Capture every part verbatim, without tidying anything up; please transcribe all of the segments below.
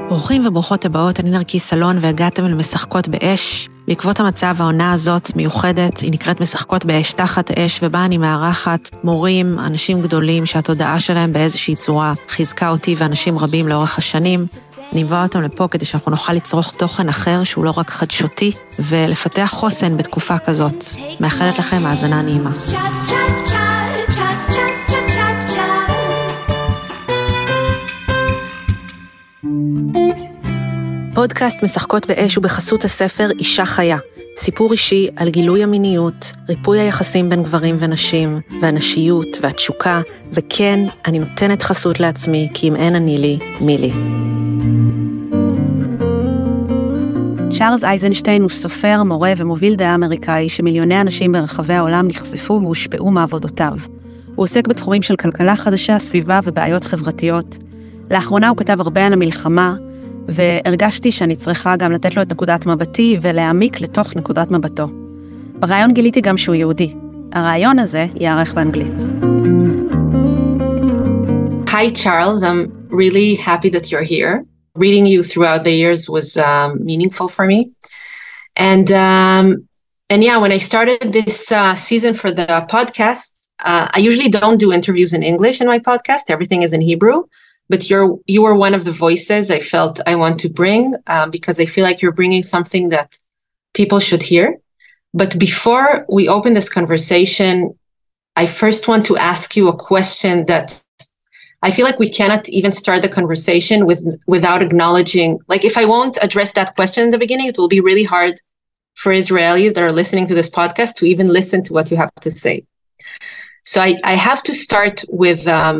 ברוכים וברוכות הבאות, אני נרקיס סלון והגעתם אל משחקות באש. בעקבות המצב העונה הזאת מיוחדת, היא נקראת משחקות באש תחת אש, ובה אני מארחת מורים, אנשים גדולים שהתודעה שלהם באיזושהי צורה חיזקה אותי ואנשים רבים לאורך השנים. אני מבוא אותם לפה כדי שאנחנו נוכל לצרוך תוכן אחר שהוא לא רק חדשותי, ולפתח חוסן בתקופה כזאת. מאחלת לכם האזנה נעימה. פודקאסט משחקות באש ובחסות הספר אישה חיה. סיפור אישי על גילוי המיניות, ריפוי היחסים בין גברים ונשים, והנשיות והתשוקה, וכן, אני נותנת חסות לעצמי, כי אם אין אני לי, מי לי. צ'ארלס אייזנשטיין הוא סופר, מורה ומוביל דעה אמריקאי שמיליוני אנשים ברחבי העולם נחשפו והושפעו מעבודותיו. הוא עוסק בתחומים של כלכלה חדשה, סביבה ובעיות חברתיות. לאחרונה הוא כתב הרבה על המלחמה, והרגשתי שאני צריכה גם לתת לו את נקודת מבטי ולהעמיק לתוך נקודת מבטו. ברעיון גיליתי גם שהוא יהודי. הרעיון הזה יערך באנגלית. Hi Charles, I'm really happy that you're here. Reading you throughout the years was um, meaningful for me. And um, and yeah, when I started this uh, season for the podcast, uh, I usually don't do interviews in English in my podcast. Everything is in Hebrew. But you're you were one of the voices I felt I want to bring um, because I feel like you're bringing something that people should hear. But before we open this conversation, I first want to ask you a question that I feel like we cannot even start the conversation with without acknowledging. Like if I won't address that question in the beginning, it will be really hard for Israelis that are listening to this podcast to even listen to what you have to say. So I, I have to start with um,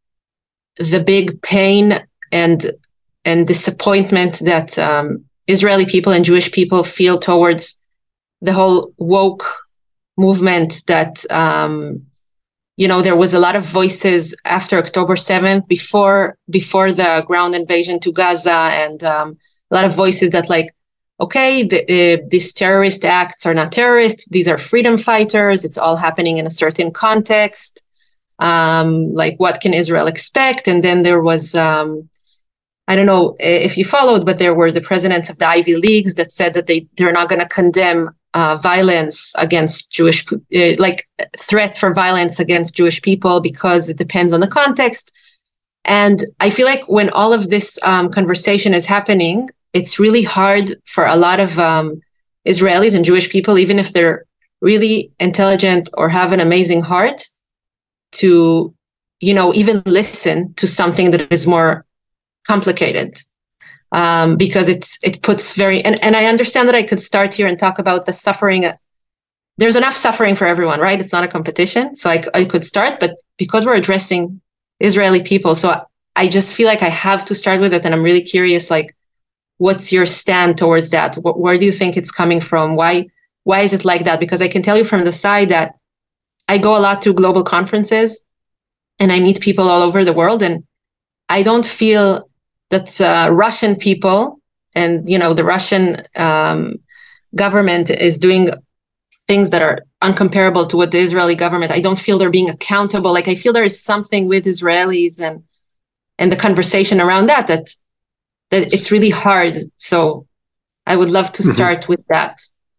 the big pain and and disappointment that um, Israeli people and Jewish people feel towards the whole woke movement that, um, you know, there was a lot of voices after October seventh, before before the ground invasion to Gaza, and um, a lot of voices that like, okay, the, uh, these terrorist acts are not terrorists, these are freedom fighters, it's all happening in a certain context. Um, like what can Israel expect? And then there was, um, I don't know if you followed, but there were the presidents of the Ivy Leagues that said that they, they're not going to condemn uh, violence against Jewish, uh, like threats for violence against Jewish people because it depends on the context. And I feel like when all of this um, conversation is happening, it's really hard for a lot of um, Israelis and Jewish people, even if they're really intelligent or have an amazing heart, to, you know, even listen to something that is more complicated, um, because it's it puts very, and, and I understand that I could start here and talk about the suffering. There's enough suffering for everyone, right? It's not a competition. So I, I could start, but because we're addressing Israeli people, so I just feel like I have to start with it. And I'm really curious, like, what's your stand towards that? Wh- where do you think it's coming from? Why, why is it like that? Because I can tell you from the side that I go a lot to global conferences and I meet people all over the world, and I don't feel that uh, Russian people and, you know, the Russian um, government is doing things that are uncomparable to what the Israeli government, I don't feel they're being accountable. Like I feel there is something with Israelis and and the conversation around that, that, that it's really hard. So I would love to start mm-hmm. with that.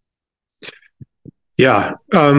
Yeah. Um...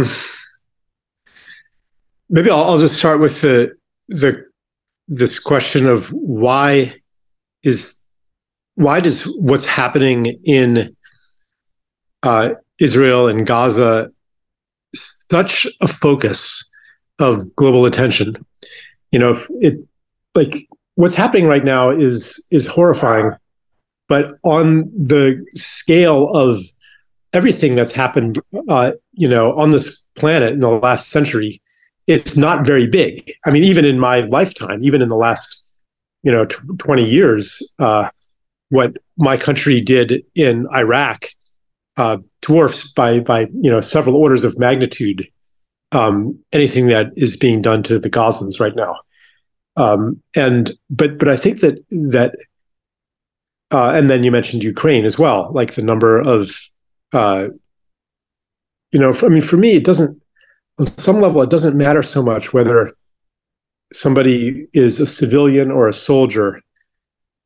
Maybe I'll, I'll just start with the the this question of why is why does what's happening in uh, Israel and Gaza such a focus of global attention? You know, if it like what's happening right now is is horrifying, but on the scale of everything that's happened, uh, you know, on this planet in the last century, it's not very big. I mean, even in my lifetime, even in the last, you know, twenty years, uh, what my country did in Iraq uh, dwarfs by, by, you know, several orders of magnitude um, anything that is being done to the Gazans right now. Um, and but but I think that that, uh, and then you mentioned Ukraine as well, like the number of, uh, you know, for, I mean, for me, it doesn't. On some level, it doesn't matter so much whether somebody is a civilian or a soldier.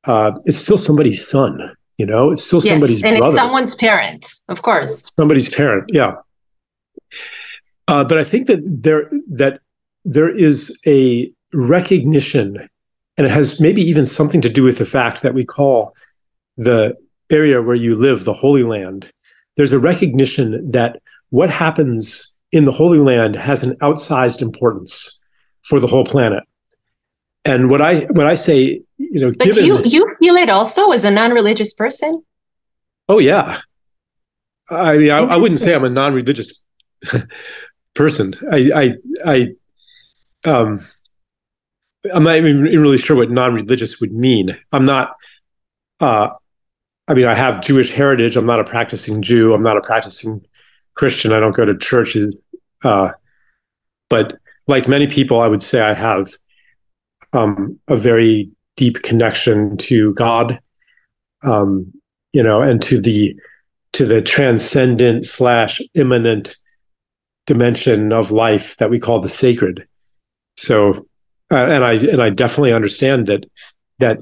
uh, it's still somebody's son. You know, it's still yes, somebody's and brother. It's someone's parent, of course. Somebody's parent, yeah. Uh, but I think that there that there is a recognition, and it has maybe even something to do with the fact that we call the area where you live the Holy Land. There's a recognition that what happens in the Holy Land has an outsized importance for the whole planet. And what I when I say, you know, but given, you you feel it also as a non-religious person? Oh yeah, I mean, I, I wouldn't say I'm a non-religious person. I I I um I'm not even really sure what non-religious would mean. I'm not. Uh, I mean, I have Jewish heritage. I'm not a practicing Jew. I'm not a practicing Christian. I don't go to churches. Uh, but like many people, I would say I have um, a very deep connection to God, um, you know, and to the to the transcendent slash immanent dimension of life that we call the sacred. So, uh, and I and I definitely understand that that.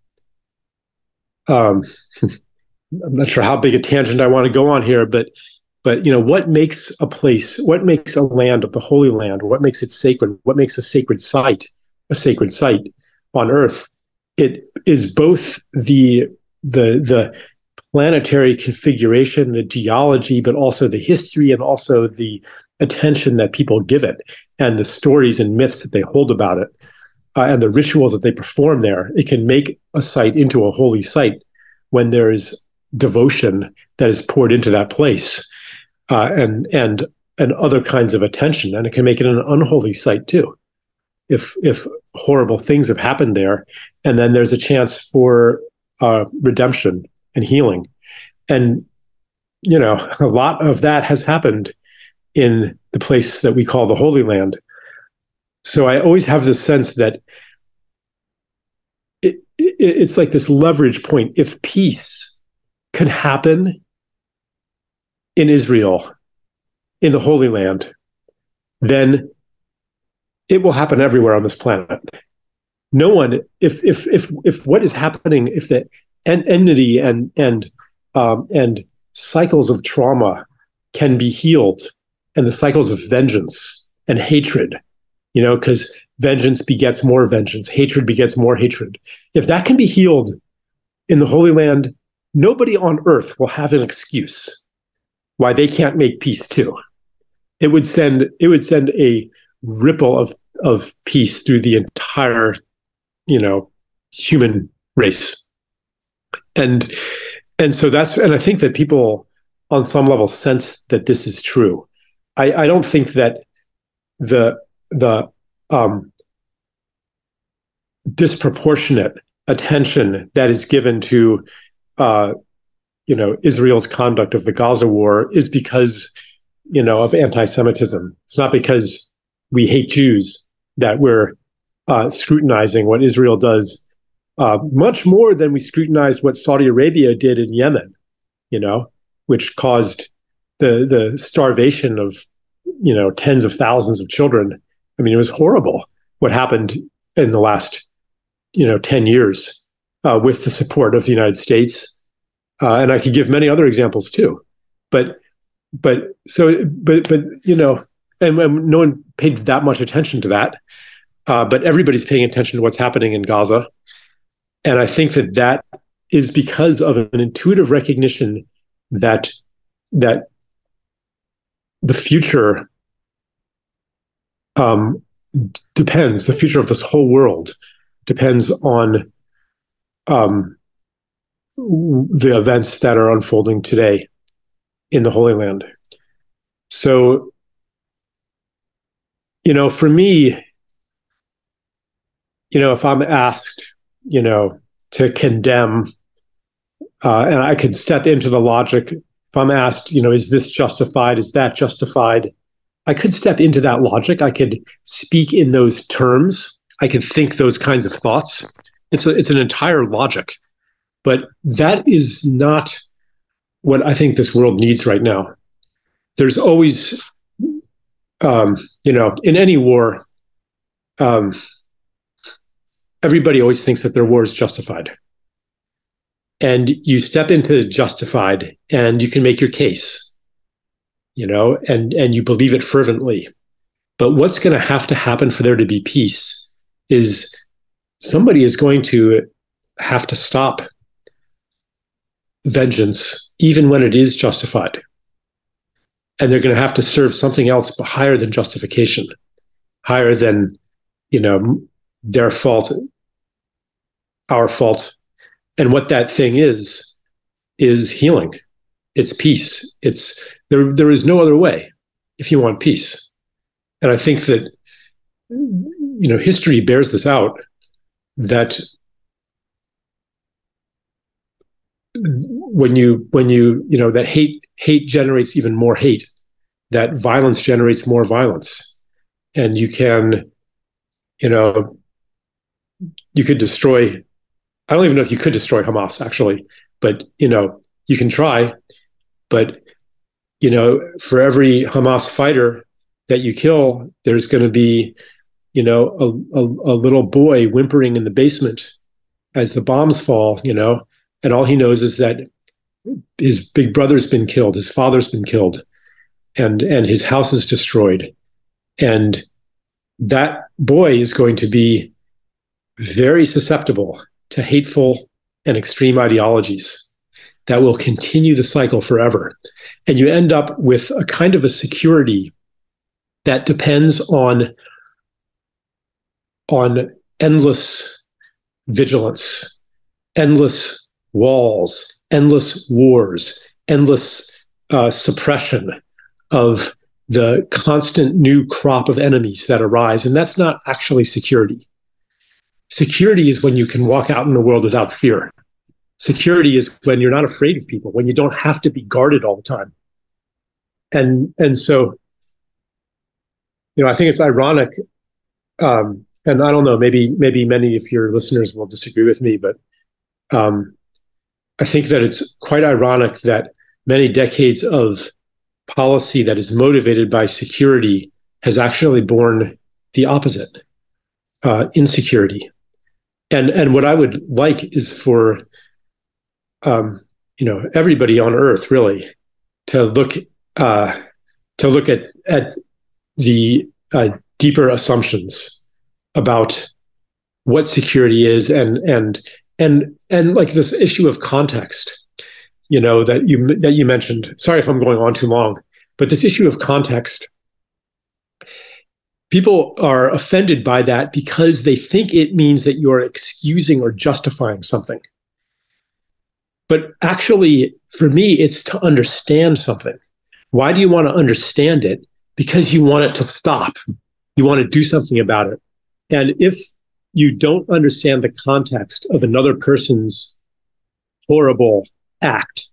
Um, I'm not sure how big a tangent I want to go on here, but but you know, what makes a place, what makes a land of the Holy Land, what makes it sacred, what makes a sacred site a sacred site on Earth? It is both the the the planetary configuration, the geology, but also the history and also the attention that people give it, and the stories and myths that they hold about it, uh, and the rituals that they perform there. It can make a site into a holy site when there is devotion that is poured into that place, uh, and and and other kinds of attention, and it can make it an unholy site too, if if horrible things have happened there, and then there's a chance for uh, redemption and healing, and you know, a lot of that has happened in the place that we call the Holy Land. So I always have this sense that it, it it's like this leverage point. If peace can happen in Israel, in the Holy Land, then it will happen everywhere on this planet. No one, if if if if what is happening, if the en- enmity and and um, and cycles of trauma can be healed, and the cycles of vengeance and hatred, you know, because vengeance begets more vengeance, hatred begets more hatred. If that can be healed in the Holy Land, nobody on earth will have an excuse why they can't make peace too. It would send it would send a ripple of of peace through the entire, you know, human race. And and so that's and I think that people on some level sense that this is true. I, I don't think that the the um, disproportionate attention that is given to uh, you know, Israel's conduct of the Gaza war is because, you know, of anti-Semitism. It's not because we hate Jews that we're uh, scrutinizing what Israel does uh, much more than we scrutinized what Saudi Arabia did in Yemen, you know, which caused the the starvation of, you know, tens of thousands of children. I mean, it was horrible what happened in the last, you know, ten years uh, with the support of the United States. Uh, and I could give many other examples too, but, but so, but, but you know, and, and no one paid that much attention to that, uh, but everybody's paying attention to what's happening in Gaza, and I think that that is because of an intuitive recognition that that the future um, depends, the future of this whole world depends on um, the events that are unfolding today in the Holy Land. So, you know, for me, you know, if I'm asked, you know, to condemn, uh, and I could step into the logic, if I'm asked, you know, is this justified? Is that justified? I could step into that logic. I could speak in those terms. I could think those kinds of thoughts. It's a, it's an entire logic. But that is not what I think this world needs right now. There's always, um, you know, in any war, um, everybody always thinks that their war is justified. and you step into justified, and you can make your case, you know, and and you believe it fervently. But what's going to have to happen for there to be peace is somebody is going to have to stop vengeance, even when it is justified. And they're going to have to serve something else higher than justification, higher than, you know, their fault, our fault. And what that thing is, is healing. It's peace. It's there. There is no other way if you want peace. And I think that, you know, history bears this out, that when you, when you, you know, that hate, hate generates even more hate, that violence generates more violence. And you can, you know, you could destroy, I don't even know if you could destroy Hamas, actually, but, you know, you can try, but, you know, for every Hamas fighter that you kill, there's going to be, you know, a, a, a little boy whimpering in the basement as the bombs fall, you know, and all he knows is that his big brother's been killed, his father's been killed, and, and his house is destroyed. And that boy is going to be very susceptible to hateful and extreme ideologies that will continue the cycle forever. And you end up with a kind of a security that depends on, on endless vigilance, endless walls, endless wars, endless uh, suppression of the constant new crop of enemies that arise. And that's not actually security. Security is when you can walk out in the world without fear. Security is when you're not afraid of people, when you don't have to be guarded all the time. And, and so, you know, I think it's ironic, um, and I don't know, maybe, maybe many of your listeners will disagree with me, but um, I think that it's quite ironic that many decades of policy that is motivated by security has actually borne the opposite, uh, insecurity. And and what I would like is for, um, you know, everybody on Earth really to look uh, to look at at the uh, deeper assumptions about what security is, and and and and like this issue of context, you know, that you that you mentioned. Sorry if I'm going on too long, but this issue of context. People are offended by that because they think it means that you're excusing or justifying something. But actually, for me, it's to understand something. Why do you want to understand it? Because you want it to stop. You want to do something about it. And if you don't understand the context of another person's horrible act,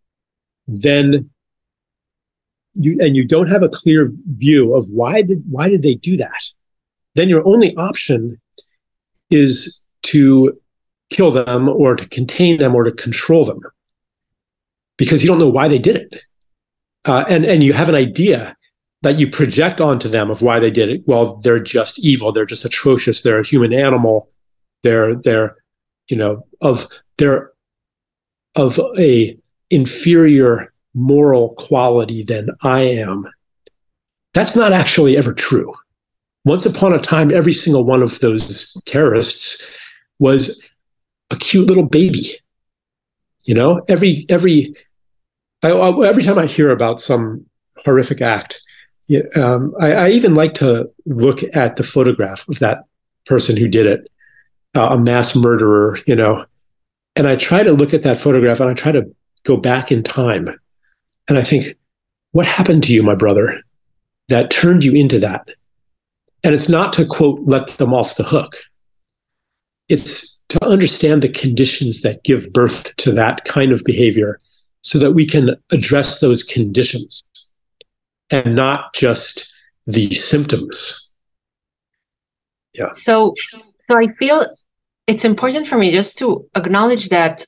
then You, and you don't have a clear view of why did why did they do that, then your only option is to kill them or to contain them or to control them, because you don't know why they did it, uh, and and you have an idea that you project onto them of why they did it. Well, they're just evil. They're just atrocious. They're a human animal. They're they're you know of they're of a inferior moral quality than I am. That's not actually ever true. Once upon a time, every single one of those terrorists was a cute little baby. You know, every every I, every time I hear about some horrific act, um, I, I even like to look at the photograph of that person who did it, uh, a mass murderer. You know, and I try to look at that photograph and I try to go back in time. And I think, what happened to you, my brother, that turned you into that? And it's not to, quote, let them off the hook. It's to understand the conditions that give birth to that kind of behavior so that we can address those conditions and not just the symptoms. Yeah. So, so I feel it's important for me just to acknowledge that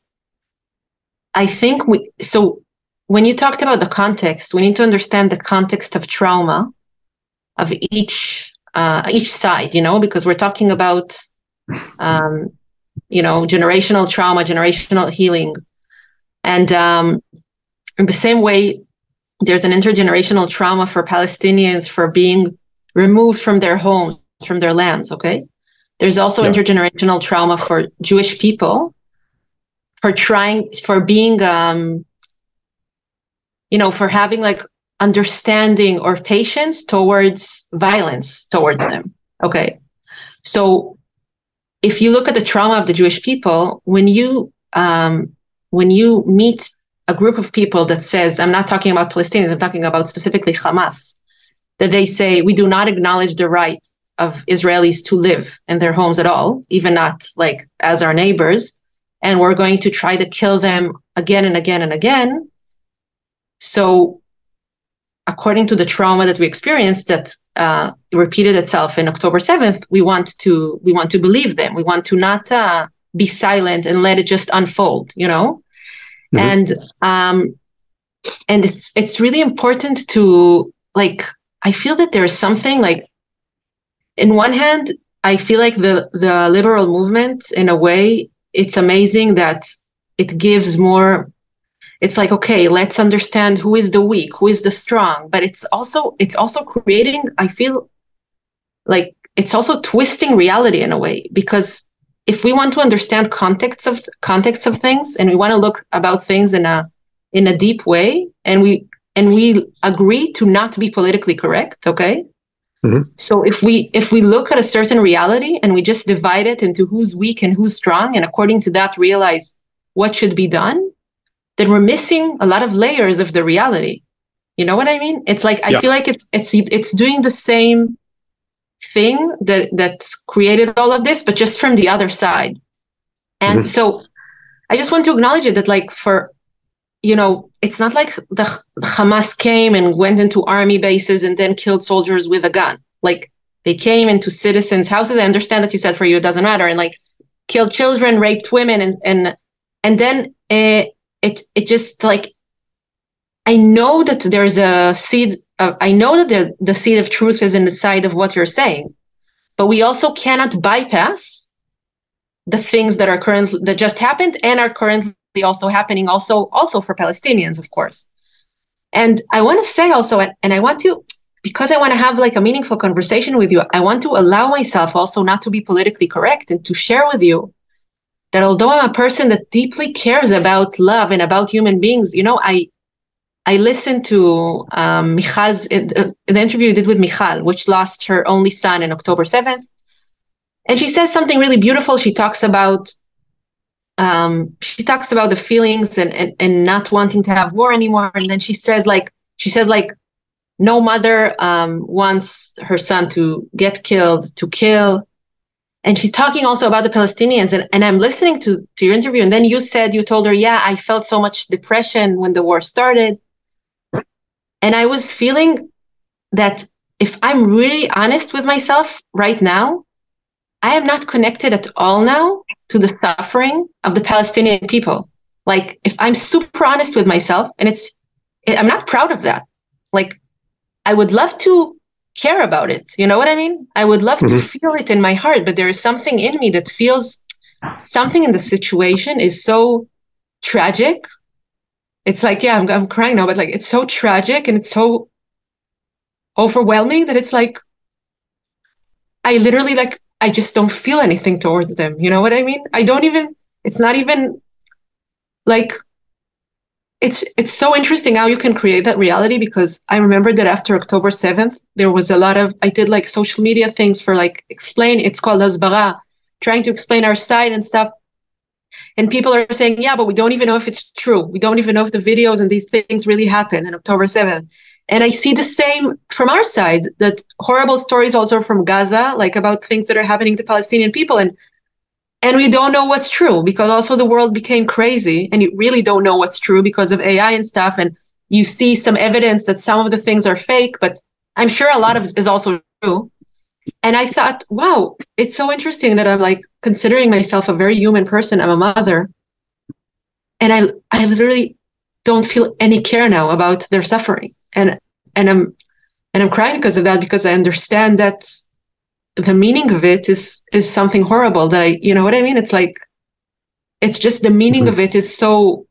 I think we, so when you talked about the context, we need to understand the context of trauma of each uh, each side, you know, because we're talking about um, you know, generational trauma, generational healing. And um, in the same way, there's an intergenerational trauma for Palestinians for being removed from their homes, from their lands, okay? There's also yeah. intergenerational trauma for Jewish people for trying, for being, um, you know, for having like understanding or patience towards violence towards them, okay? So if you look at the trauma of the Jewish people, when you um, when you meet a group of people that says, I'm not talking about Palestinians, I'm talking about specifically Hamas, that they say, we do not acknowledge the right of Israelis to live in their homes at all, even not like as our neighbors, and we're going to try to kill them again and again and again. So according to the trauma that we experienced that uh, repeated itself in October seventh, we want to we want to believe them. We want to not uh, be silent and let it just unfold, you know? Mm-hmm. And um, and it's it's really important to, like, I feel that there's something like, in one hand, I feel like the the liberal movement, in a way, it's amazing that it gives more. It's like, okay, let's understand who is the weak, who is the strong, but it's also it's also creating, I feel like it's also twisting reality in a way, because if we want to understand context of context of things, and we want to look about things in a in a deep way, and we and we agree to not be politically correct, okay? Mm-hmm. So if we if we look at a certain reality and we just divide it into who's weak and who's strong, and according to that realize what should be done, then we're missing a lot of layers of the reality. You know what I mean? It's like, I yeah. feel like it's it's it's doing the same thing that that's created all of this, but just from the other side. And mm-hmm. so I just want to acknowledge it, that like, for, you know, it's not like the Hamas came and went into army bases and then killed soldiers with a gun. Like, they came into citizens' houses. I understand that you said for you it doesn't matter, and like killed children, raped women, and and and then uh, it it just like, I know that there's a seed. Of, I know that the the seed of truth is in the side of what you're saying, but we also cannot bypass the things that are currently that just happened and are currently also happening also also for Palestinians, of course. And I want to say also, and I want to, because I want to have like a meaningful conversation with you, I want to allow myself also not to be politically correct, and to share with you that although I'm a person that deeply cares about love and about human beings, you know, I I listened to um, Michal's, uh, the interview you did with Michal, which lost her only son in October seventh. And she says something really beautiful. She talks about Um, she talks about the feelings and, and, and not wanting to have war anymore. And then she says like, she says like, no mother um, wants her son to get killed, to kill. And she's talking also about the Palestinians. And, and I'm listening to, to your interview. And then you said, you told her, yeah, I felt so much depression when the war started. And I was feeling that if I'm really honest with myself right now, I am not connected at all now to the suffering of the Palestinian people. Like, if I'm super honest with myself, and it's, I'm not proud of that. Like, I would love to care about it. You know what I mean? I would love mm-hmm. to feel it in my heart, but there is something in me that feels something in the situation is so tragic. It's like, yeah, I'm, I'm crying now, but like, it's so tragic and it's so overwhelming that it's like, I literally like, I just don't feel anything towards them. You know what I mean? I don't even, it's not even like, it's it's so interesting how you can create that reality, because I remember that after October seventh, there was a lot of, I did like social media things for like explain, it's called Hasbara, trying to explain our side and stuff. And people are saying, yeah, but we don't even know if it's true. We don't even know if the videos and these things really happened on October seventh. And I see the same from our side, that horrible stories also from Gaza, like about things that are happening to Palestinian people. And and we don't know what's true, because also the world became crazy and you really don't know what's true because of A I and stuff. And you see some evidence that some of the things are fake, but I'm sure a lot of it is also true. And I thought, wow, it's so interesting that I'm like considering myself a very human person. I'm a mother. And I I literally don't feel any care now about their suffering. And and I'm and I'm crying because of that, because I understand that the meaning of it is is something horrible that I, you know what I mean? It's like, It's just the meaning mm-hmm. of it is so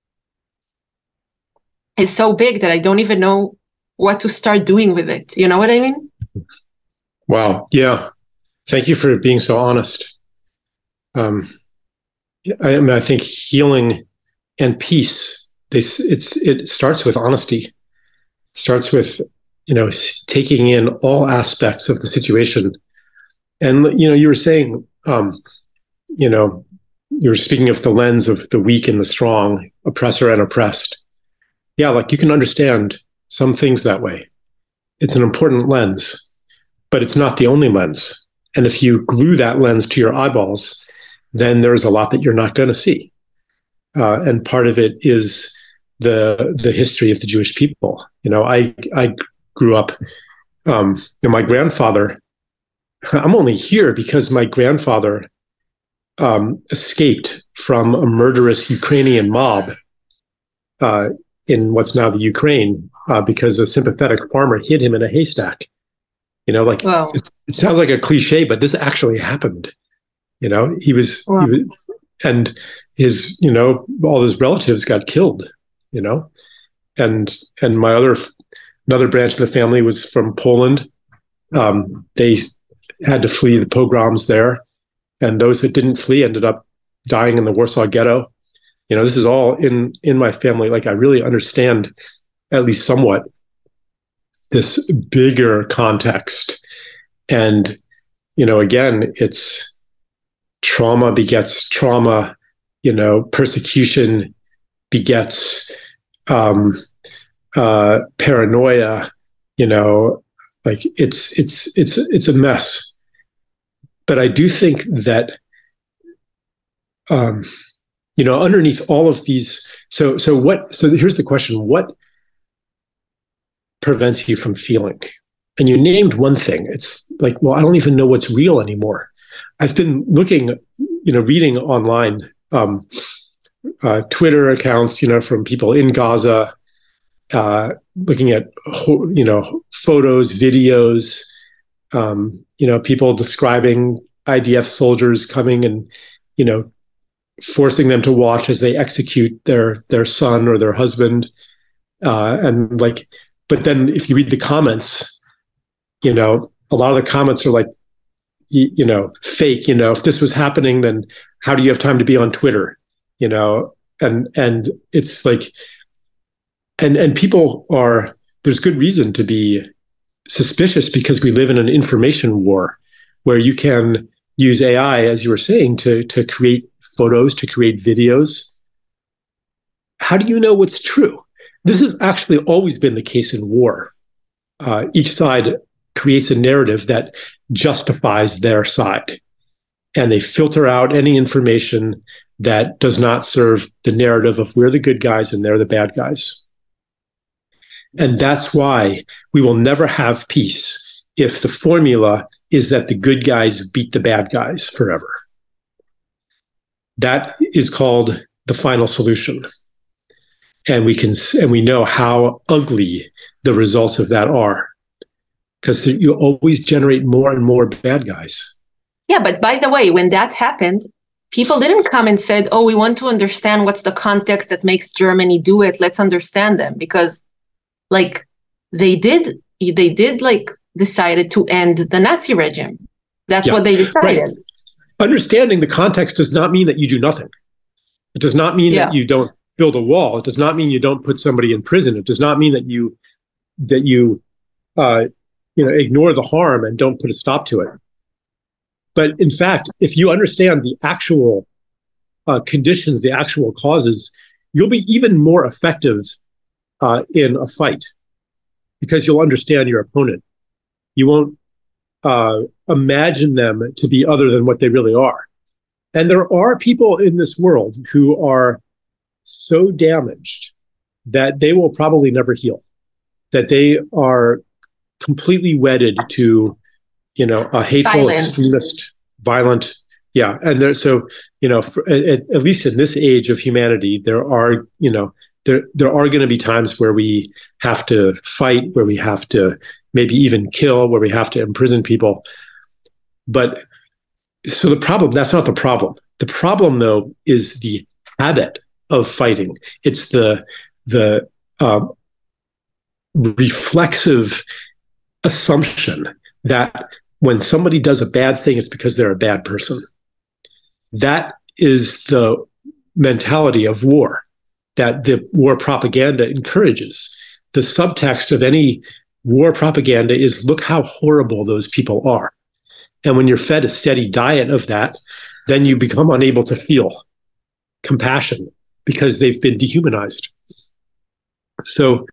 is so big that I don't even know what to start doing with it. You know what I mean? Wow. Yeah. Thank you for being so honest. Um, I, I mean, I think healing and peace, they, it's it starts with honesty. It starts with, you know, taking in all aspects of the situation. And, you know, you were saying, um, you know, you were speaking of the lens of the weak and the strong, oppressor and oppressed. Yeah, like you can understand some things that way. It's an important lens, but it's not the only lens. And if you glue that lens to your eyeballs, then there's a lot that you're not going to see. Uh, and part of it is the the history of the Jewish people. You know, I I grew up. Um, you know, my grandfather. I'm only here because my grandfather um, escaped from a murderous Ukrainian mob uh, in what's now the Ukraine uh, because a sympathetic farmer hid him in a haystack. You know, like wow. it, it sounds like a cliche, but this actually happened. You know, he was, wow. he was, and his, you know, all his relatives got killed. You know, and and my other another branch of the family was from Poland. Um, they had to flee the pogroms there, and those that didn't flee ended up dying in the Warsaw Ghetto. You know, this is all in in my family. Like, I really understand, at least somewhat, this bigger context. And, you know, again, it's trauma begets trauma, you know, persecution begets um, uh, paranoia, you know, like it's, it's, it's, it's a mess. But I do think that, um, you know, underneath all of these, so, so what, so here's the question, what prevents you from feeling? And you named one thing. It's like, well, I don't even know what's real anymore. I've been looking, you know, reading online, um, uh, Twitter accounts, you know, from people in Gaza, uh, looking at, you know, photos, videos, um, you know, people describing I D F soldiers coming and, you know, forcing them to watch as they execute their their son or their husband, uh, and like, but then if you read the comments, you know, a lot of the comments are like, you, you know, fake. You know, if this was happening, then how do you have time to be on Twitter? You know, and and it's like, and and people are, there's good reason to be suspicious because we live in an information war where you can use A I, as you were saying, to to create photos, to create videos. How do you know what's true? This has actually always been the case in war. Uh, each side creates a narrative that justifies their side, and they filter out any information that does not serve the narrative of we're the good guys and they're the bad guys. And that's why we will never have peace if the formula is that the good guys beat the bad guys forever. That is called the final solution. And we can, and we know how ugly the results of that are, because you always generate more and more bad guys. Yeah, but by the way, when that happened, people didn't come and said, oh, we want to understand what's the context that makes Germany do it. Let's understand them. Because like they did, they did like decided to end the Nazi regime. That's yeah, what they decided. Right. Understanding the context does not mean that you do nothing. It does not mean yeah. that you don't build a wall. It does not mean you don't put somebody in prison. It does not mean that you that you uh, you know ignore the harm and don't put a stop to it. But in fact, if you understand the actual uh, conditions, the actual causes, you'll be even more effective uh, in a fight because you'll understand your opponent. You won't uh, imagine them to be other than what they really are. And there are people in this world who are so damaged that they will probably never heal, that they are completely wedded to, you know, a hateful, violence. Extremist, violent, yeah. And there, so, you know, for, at, at least in this age of humanity, there are, you know, there there are going to be times where we have to fight, where we have to maybe even kill, where we have to imprison people. But so the problem, that's not the problem. The problem, though, is the habit of fighting. It's the the uh, reflexive assumption that when somebody does a bad thing, it's because they're a bad person. That is the mentality of war that the war propaganda encourages. The subtext of any war propaganda is, look how horrible those people are. And when you're fed a steady diet of that, then you become unable to feel compassion because they've been dehumanized. So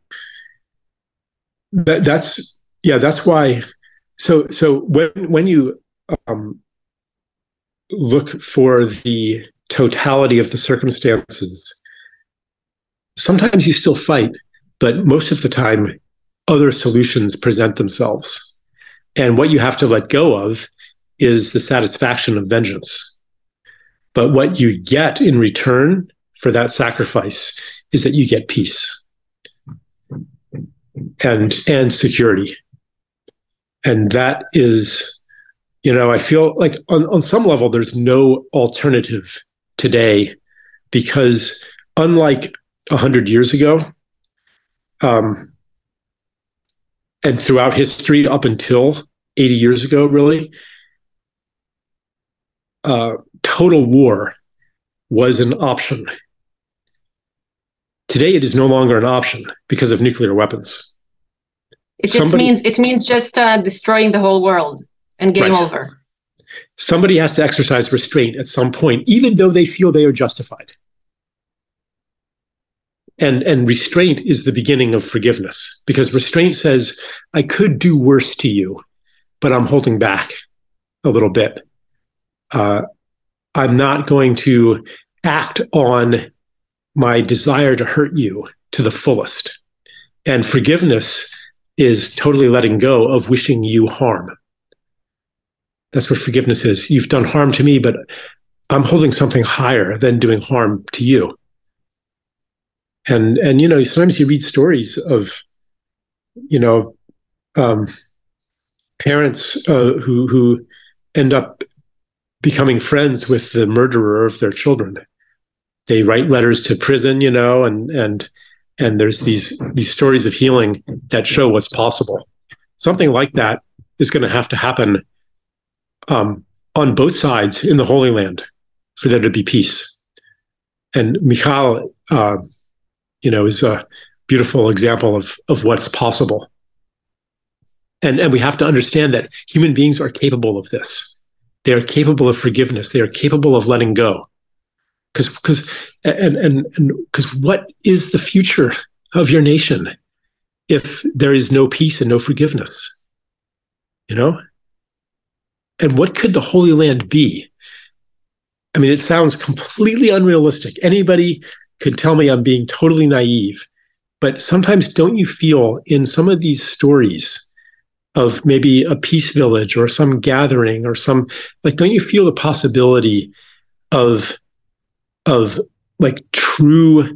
that, that's, yeah, that's why. So, so when, when you um, look for the totality of the circumstances, sometimes you still fight, but most of the time, other solutions present themselves. And what you have to let go of is the satisfaction of vengeance. But what you get in return for that sacrifice is that you get peace and, and security. And that is, you know, I feel like on, on some level, there's no alternative today, because unlike a hundred years ago, um, and throughout history up until eighty years ago, really, uh, total war was an option. Today, it is no longer an option because of nuclear weapons. It just Somebody, means it means just uh, destroying the whole world and game right. over. Somebody has to exercise restraint at some point, even though they feel they are justified. And, and restraint is the beginning of forgiveness, because restraint says, I could do worse to you, but I'm holding back a little bit. Uh, I'm not going to act on my desire to hurt you to the fullest. And forgiveness is totally letting go of wishing you harm. That's what forgiveness is. You've done harm to me, but I'm holding something higher than doing harm to you. And, and you know, sometimes you read stories of, you know, um, parents uh, who, who end up becoming friends with the murderer of their children. They write letters to prison, you know, and, and, and there's these, these stories of healing that show what's possible. Something like that is going to have to happen um, on both sides in the Holy Land for there to be peace. And Michal, uh, you know, is a beautiful example of, of what's possible. And, and we have to understand that human beings are capable of this. They are capable of forgiveness. They are capable of letting go. Because, because, and, and, and, because what is the future of your nation if there is no peace and no forgiveness? You know? And what could the Holy Land be? I mean, it sounds completely unrealistic. Anybody could tell me I'm being totally naive, but sometimes don't you feel in some of these stories of maybe a peace village or some gathering or some, like, don't you feel the possibility of, of like true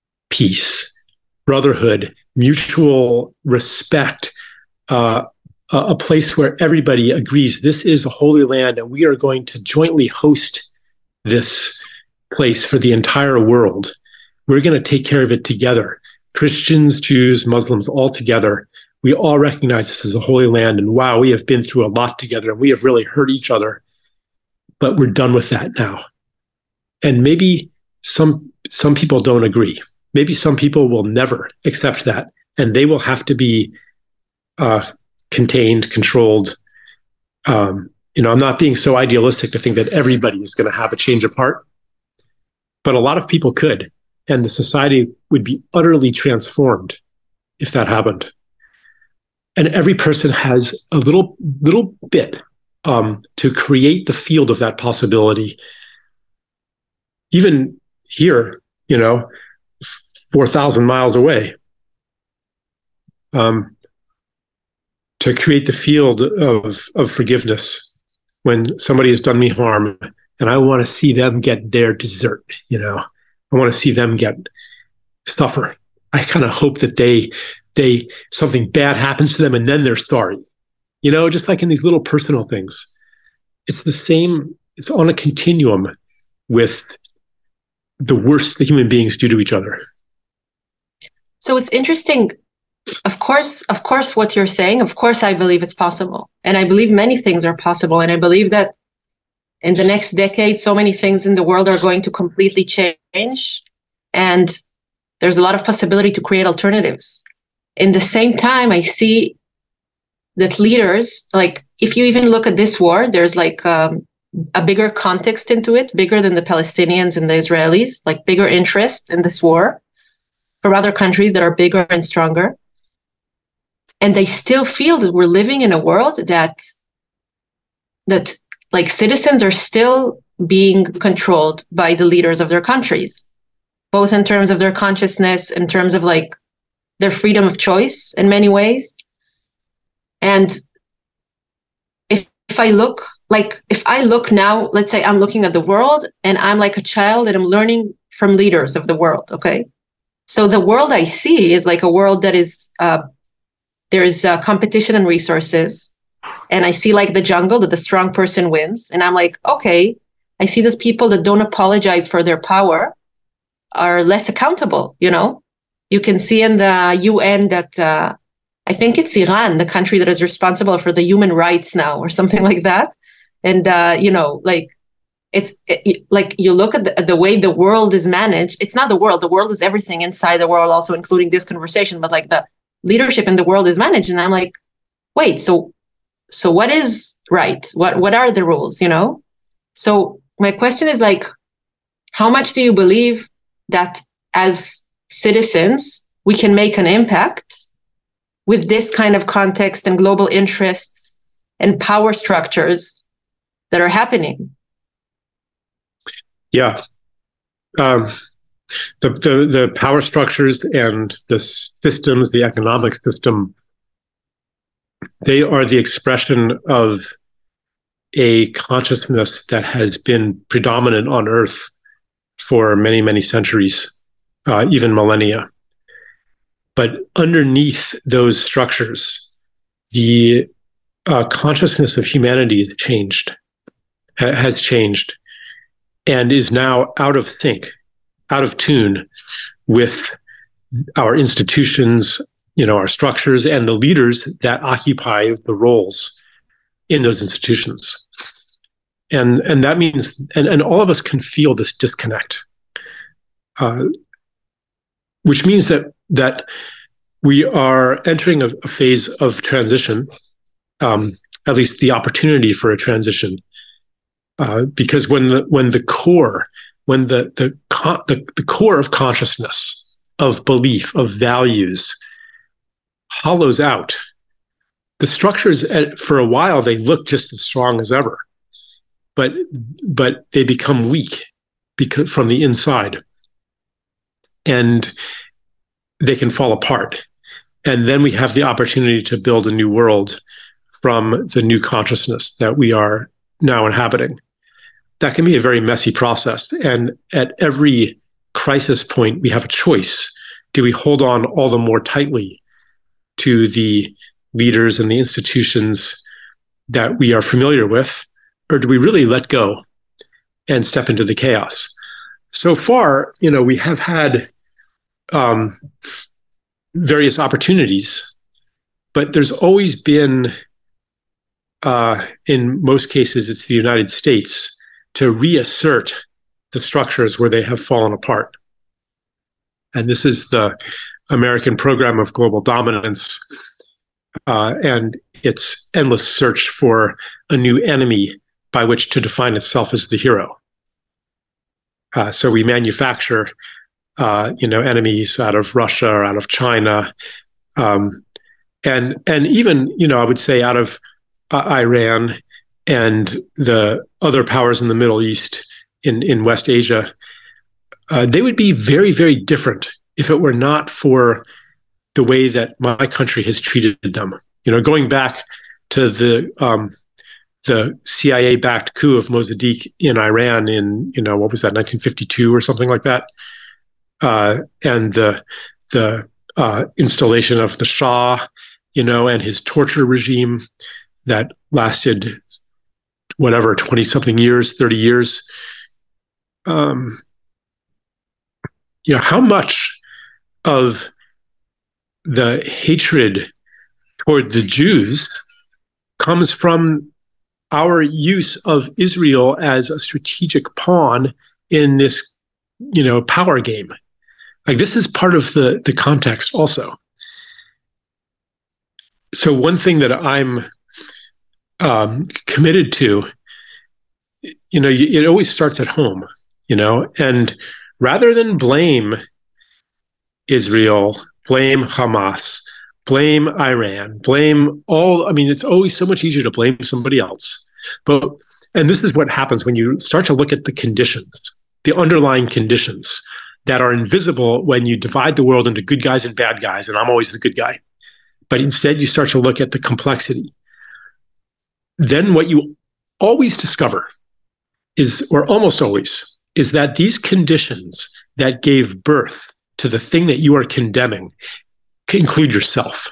peace, brotherhood, mutual respect, uh, a place where everybody agrees this is a holy land and we are going to jointly host this place for the entire world. We're going to take care of it together. Christians, Jews, Muslims, all together. We all recognize this as a holy land, and wow, we have been through a lot together and we have really hurt each other, but we're done with that now. And maybe some, some people don't agree. Maybe some people will never accept that, and they will have to be uh, contained, controlled. Um, you know, I'm not being so idealistic to think that everybody is going to have a change of heart, but a lot of people could, and the society would be utterly transformed if that happened. And every person has a little, little bit um, to create the field of that possibility. Even here, you know, four thousand miles away, um, to create the field of, of forgiveness when somebody has done me harm, and I want to see them get their dessert, you know, I want to see them get suffer. I kind of hope that they, they, something bad happens to them and then they're sorry, you know, just like in these little personal things. It's the same, it's on a continuum with the worst that human beings do to each other? So it's interesting. Of course, of course, what you're saying, of course, I believe it's possible. And I believe many things are possible. And I believe that in the next decade, so many things in the world are going to completely change. And there's a lot of possibility to create alternatives. In the same time, I see that leaders, like if you even look at this war, there's like um, a bigger context into it, bigger than the Palestinians and the Israelis, like bigger interest in this war from other countries that are bigger and stronger. And they still feel that we're living in a world that, that like citizens are still being controlled by the leaders of their countries, both in terms of their consciousness, in terms of like their freedom of choice in many ways. And if, if I look, like if I look now, let's say I'm looking at the world and I'm like a child and I'm learning from leaders of the world, okay? So the world I see is like a world that is, uh, there is uh, competition and resources. And I see like the jungle that the strong person wins. And I'm like, okay, I see that people that don't apologize for their power are less accountable, you know? You can see in the U N that, uh, I think it's Iran, the country that is responsible for the human rights now or something like that. And, uh, you know, like, it's it, like you look at the, at the way the world is managed. It's not the world. The world is everything inside the world, also including this conversation, but like the leadership in the world is managed. And I'm like, wait, so so what is right? What what are the rules, you know? So my question is like, how much do you believe that as citizens, we can make an impact with this kind of context and global interests and power structures that are happening? Yeah. Um, the, the, the power structures and the systems, the economic system, they are the expression of a consciousness that has been predominant on Earth for many, many centuries, uh, even millennia. But underneath those structures, the uh, consciousness of humanity has changed, ha- has changed, and is now out of sync, out of tune with our institutions, you know, our structures, and the leaders that occupy the roles in those institutions. And and that means, and, and all of us can feel this disconnect, uh, which means that that we are entering a, a phase of transition, um, at least the opportunity for a transition. Uh, because when the when the core, when the the, the the core of consciousness, of belief, of values, hollows out, the structures at, for a while they look just as strong as ever, but but they become weak because from the inside, and they can fall apart. And then we have the opportunity to build a new world from the new consciousness that we are now inhabiting. That can be a very messy process. And at every crisis point, we have a choice. Do we hold on all the more tightly to the leaders and the institutions that we are familiar with, or do we really let go and step into the chaos? So far, you know, we have had um, various opportunities, but there's always been, uh, in most cases, it's the United States, to reassert the structures where they have fallen apart. And this is the American program of global dominance, uh, and its endless search for a new enemy by which to define itself as the hero. Uh, so we manufacture, uh, you know, enemies out of Russia or out of China, um, and and even, you know, I would say out of uh, Iran and the other powers in the Middle East, in, in West Asia. Uh, they would be very, very different if it were not for the way that my country has treated them. You know, going back to the um, the C I A-backed coup of Mossadegh in Iran in, you know, what was that, nineteen fifty-two or something like that, uh, and the the uh, installation of the Shah, you know, and his torture regime that lasted whatever, twenty something years, thirty years. um, you know, how much of the hatred toward the Jews comes from our use of Israel as a strategic pawn in this, you know, power game. Like, this is part of the, the context also. So one thing that I'm um, committed to, you know, it always starts at home, you know, and rather than blame Israel, blame Hamas, blame Iran, blame all, I mean, it's always so much easier to blame somebody else. But, and this is what happens when you start to look at the conditions, the underlying conditions that are invisible when you divide the world into good guys and bad guys, and I'm always the good guy. But instead, you start to look at the complexity. Then what you always discover is, or almost always, is that these conditions that gave birth to the thing that you are condemning include yourself.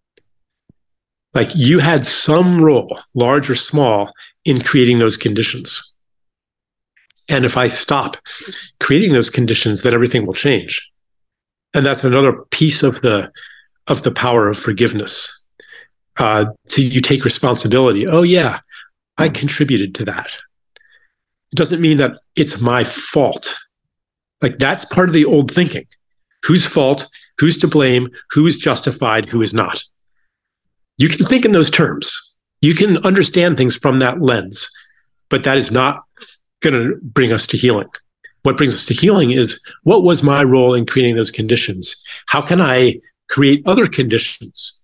Like, you had some role, large or small, in creating those conditions. And if I stop creating those conditions, then everything will change. And that's another piece of the of the power of forgiveness. Uh, so you take responsibility. Oh yeah, I contributed to that. It doesn't mean that it's my fault. Like, that's part of the old thinking. Whose fault? Who's to blame? Who is justified? Who is not? You can think in those terms. You can understand things from that lens, but that is not going to bring us to healing. What brings us to healing is, what was my role in creating those conditions? How can I create other conditions?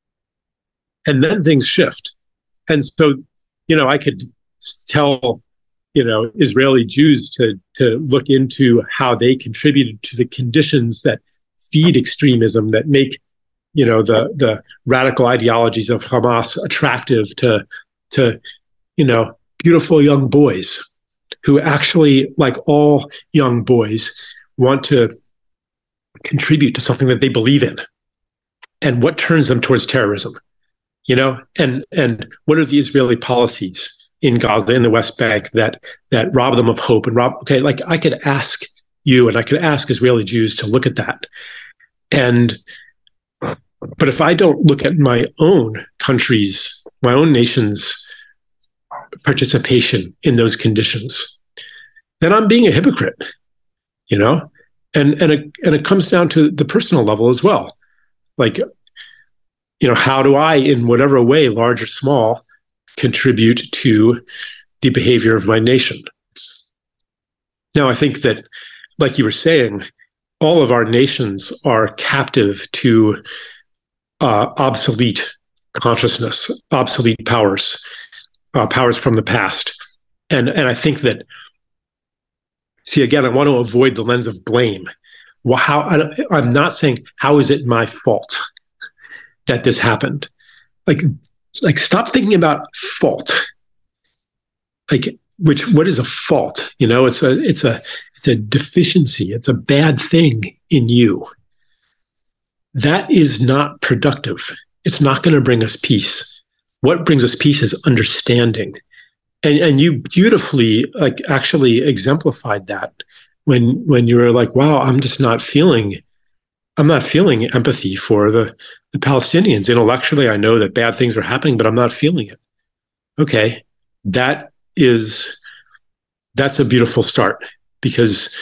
And then things shift. And so, you know, I could tell, you know, Israeli Jews to, to look into how they contributed to the conditions that feed extremism, that make, you know, the, the radical ideologies of Hamas attractive to, to, you know, beautiful young boys who actually, like all young boys, want to contribute to something that they believe in. And what turns them towards terrorism, you know? And and what are the Israeli policies in Gaza, in the West Bank, that that rob them of hope and rob, okay, like, I could ask you and I could ask Israeli Jews to look at that. And, but if I don't look at my own country's, my own nation's participation in those conditions, then I'm being a hypocrite, you know? And and it, and it comes down to the personal level as well. Like, you know, how do I, in whatever way, large or small, contribute to the behavior of my nation? Now, I think that, like you were saying, all of our nations are captive to uh, obsolete consciousness, obsolete powers, uh, powers from the past. And, and I think that, see, again, I want to avoid the lens of blame. Well, how, I, I'm not saying, how is it my fault that this happened? Like, like stop thinking about fault. Like, which, what is a fault? You know, it's a, it's a, it's a deficiency. It's a bad thing in you. That is not productive. It's not going to bring us peace. What brings us peace is understanding. And, and you beautifully, like, actually exemplified that when, when you were like, wow, I'm just not feeling, I'm not feeling empathy for the, the Palestinians. Intellectually, I know that bad things are happening, but I'm not feeling it. Okay. That is, that's a beautiful start, because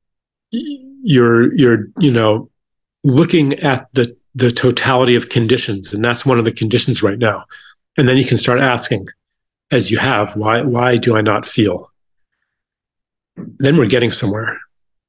you're, you're, you know, looking at the, the totality of conditions. And that's one of the conditions right now. And then you can start asking, as you have, why, why do I not feel? Then we're getting somewhere.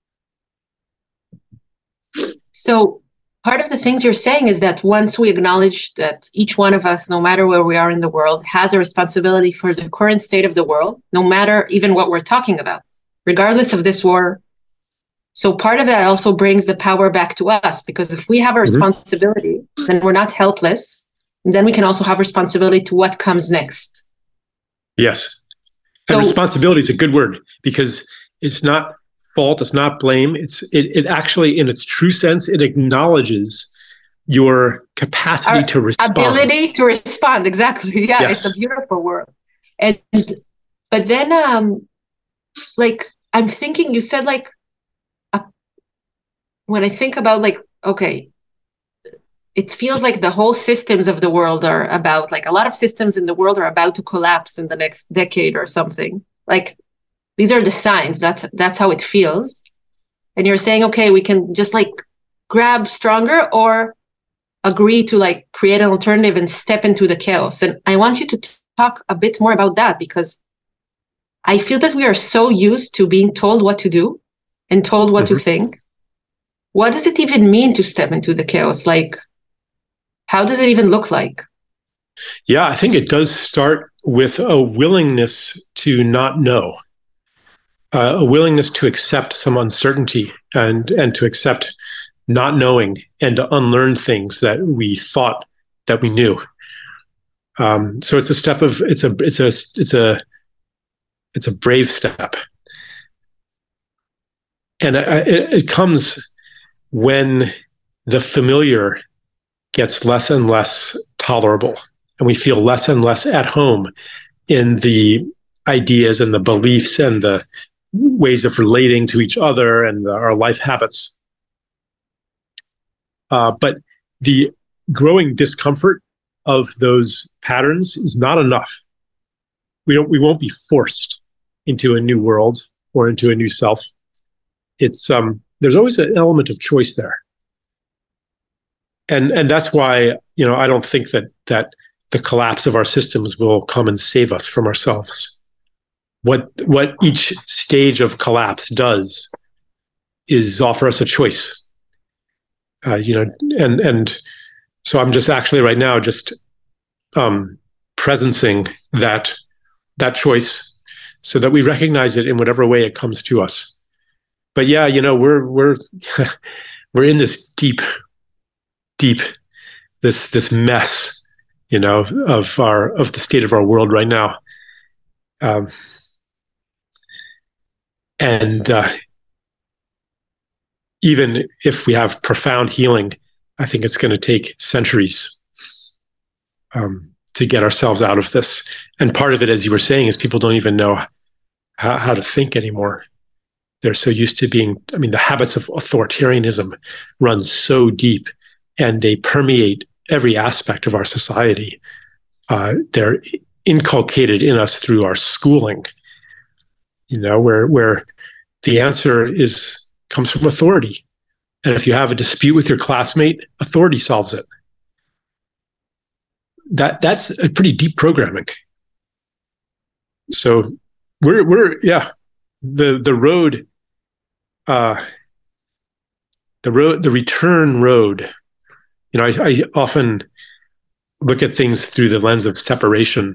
So part of the things you're saying is that once we acknowledge that each one of us, no matter where we are in the world, has a responsibility for the current state of the world, no matter even what we're talking about, regardless of this war. So part of it also brings the power back to us, because if we have a responsibility, mm-hmm. then we're not helpless. And then we can also have responsibility to what comes next. Yes. And so, responsibility is a good word, because it's not fault, it's not blame. It's it, it actually, in its true sense, it acknowledges your capacity to respond. Ability to respond, exactly. Yeah, yes. It's a beautiful word. And but then um like I'm thinking, you said like, a, when I think about like, okay, it feels like the whole systems of the world are about, like a lot of systems in the world are about to collapse in the next decade or something. Like these are the signs. That's that's how it feels. And you're saying, okay, we can just like grab stronger or agree to like create an alternative and step into the chaos. And I want you to t- talk a bit more about that, because I feel that we are so used to being told what to do and told what mm-hmm. to think. What does it even mean to step into the chaos? Like, how does it even look like? Yeah, I think it does start with a willingness to not know, uh, a willingness to accept some uncertainty and, and to accept not knowing and to unlearn things that we thought that we knew. Um, so it's a step of, it's a, it's a, it's a, it's a brave step. And it, it comes when the familiar gets less and less tolerable, and we feel less and less at home in the ideas and the beliefs and the ways of relating to each other and the, our life habits. Uh, but the growing discomfort of those patterns is not enough. We don't. We won't be forced into a new world or into a new self. It's um. There's always an element of choice there. And and that's why, you know, I don't think that that the collapse of our systems will come and save us from ourselves. What what each stage of collapse does is offer us a choice. Uh, you know, and and so I'm just actually right now just um, presencing that that choice so that we recognize it in whatever way it comes to us. But yeah, you know, we're we're we're in this deep. deep, this this mess, you know, of our of the state of our world right now, um, and uh, even if we have profound healing, I think it's going to take centuries um, to get ourselves out of this. And part of it, as you were saying, is people don't even know how, how to think anymore. They're so used to being. I mean, the habits of authoritarianism run so deep. And they permeate every aspect of our society. Uh, they're inculcated in us through our schooling, you know, where where the answer is comes from authority. And if you have a dispute with your classmate, authority solves it. That that's a pretty deep programming. So we're we're yeah, the the road, uh, the road, the return road. You know, I, I often look at things through the lens of separation.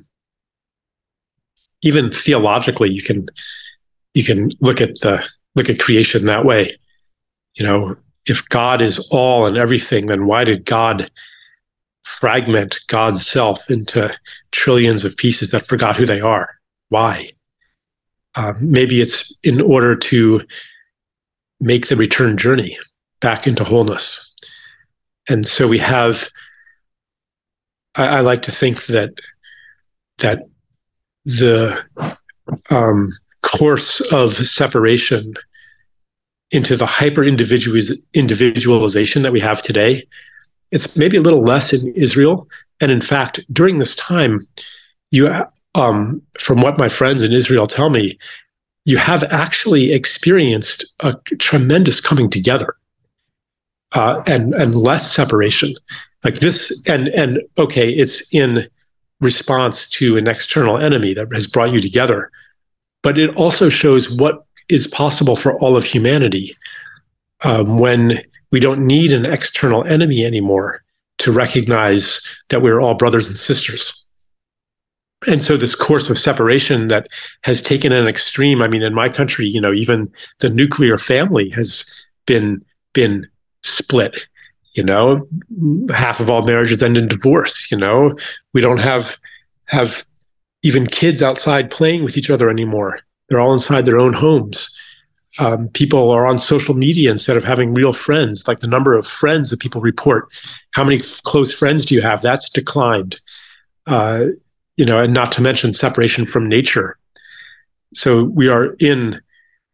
Even theologically, you can you can look at the look at creation that way. You know, if God is all and everything, then why did God fragment God's self into trillions of pieces that forgot who they are? Why? Uh, maybe it's in order to make the return journey back into wholeness. And so we have, I, I like to think that that the um, course of separation into the hyper individualization that we have today, it's maybe a little less in Israel. And in fact, during this time, you, um, from what my friends in Israel tell me, you have actually experienced a tremendous coming together. Uh, and and less separation, like this, and and okay, it's in response to an external enemy that has brought you together, but it also shows what is possible for all of humanity um, when we don't need an external enemy anymore to recognize that we're all brothers and sisters. And so this course of separation that has taken an extreme. I mean, in my country, you know, even the nuclear family has been been. split, you know, half of all marriages end in divorce, you know, we don't have, have even kids outside playing with each other anymore. They're all inside their own homes. Um, people are on social media instead of having real friends. Like the number of friends that people report, how many f- close friends do you have? That's declined, uh, you know, and not to mention separation from nature. So we are in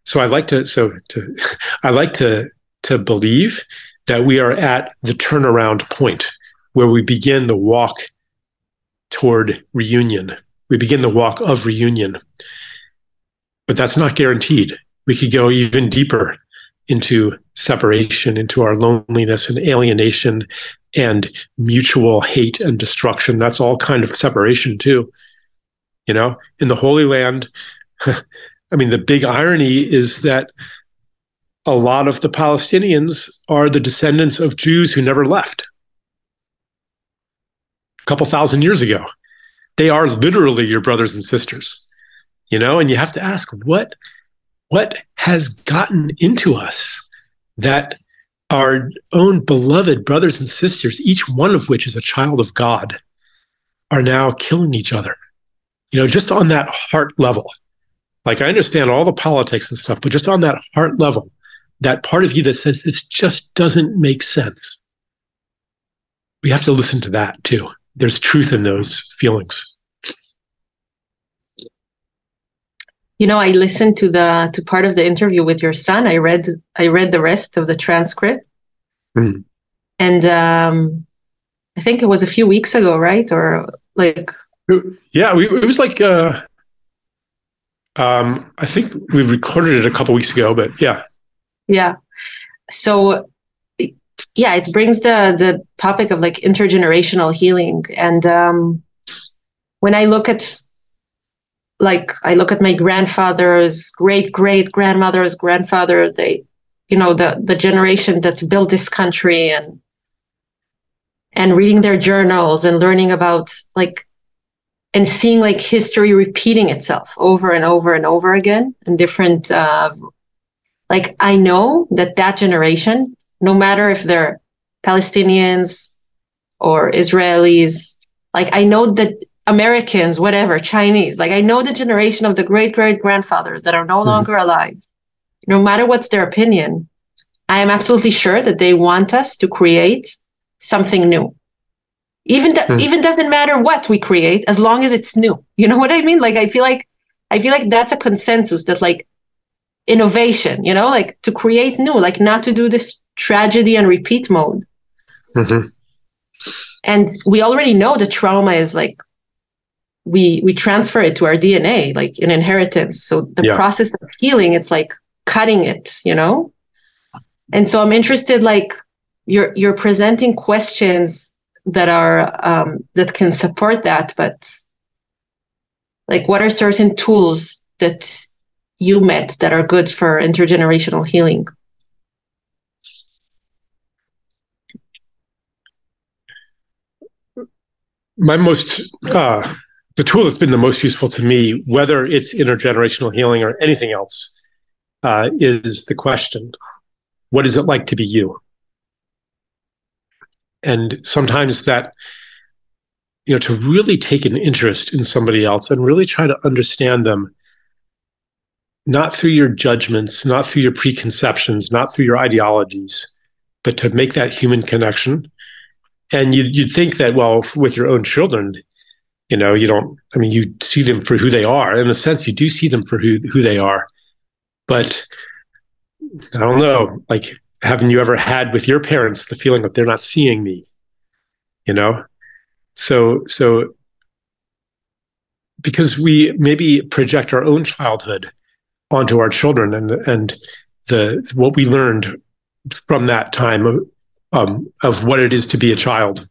so I like to so to I like to to believe that we are at the turnaround point where we begin the walk toward reunion. We begin the walk of reunion. But that's not guaranteed. We could go even deeper into separation, into our loneliness and alienation and mutual hate and destruction. That's all kind of separation too. You know, in the Holy Land, I mean, the big irony is that a lot of the Palestinians are the descendants of Jews who never left. A couple thousand years ago. They are literally your brothers and sisters. You know, and you have to ask, what, what has gotten into us that our own beloved brothers and sisters, each one of which is a child of God, are now killing each other? You know, just on that heart level. Like, I understand all the politics and stuff, but just on that heart level, that part of you that says this just doesn't make sense. We have to listen to that too. There's truth in those feelings. You know, I listened to the to part of the interview with your son. I read I read the rest of the transcript, mm. and um, I think it was a few weeks ago, right? Or like, yeah, we, it was like uh, um, I think we recorded it a couple weeks ago, but yeah, yeah. So, yeah, it brings the the topic of like intergenerational healing, and um, when I look at Like I look at my grandfather's great great grandmother's grandfather, they, you know, the the generation that built this country, and and reading their journals and learning about like and seeing like history repeating itself over and over and over again in different uh, like I know that that generation, no matter if they're Palestinians or Israelis, like I know that Americans, whatever, Chinese, like I know the generation of the great great grandfathers that are no mm-hmm. longer alive, no matter what's their opinion, I am absolutely sure that they want us to create something new. Even th- mm-hmm. even doesn't matter what we create, as long as it's new. You know what I mean? Like I feel like I feel like that's a consensus, that like innovation, you know, like to create new, like not to do this tragedy and repeat mode. Mm-hmm. And we already know the trauma is like, we we transfer it to our D N A, like an inheritance. So the yeah. process of healing, it's like cutting it, you know? And so I'm interested, like you're you're presenting questions that are um, that can support that, but like what are certain tools that you met that are good for intergenerational healing? My most uh the tool that's been the most useful to me, whether it's intergenerational healing or anything else, uh, is the question, what is it like to be you? And sometimes that, you know, to really take an interest in somebody else and really try to understand them, not through your judgments, not through your preconceptions, not through your ideologies, but to make that human connection. And you, you'd think that, well, with your own children, you know, you don't, I mean, you see them for who they are. In a sense, you do see them for who, who they are. But I don't know, like, haven't you ever had with your parents the feeling that they're not seeing me? You know? So, so because we maybe project our own childhood onto our children, and and the what we learned from that time of, um, of what it is to be a child.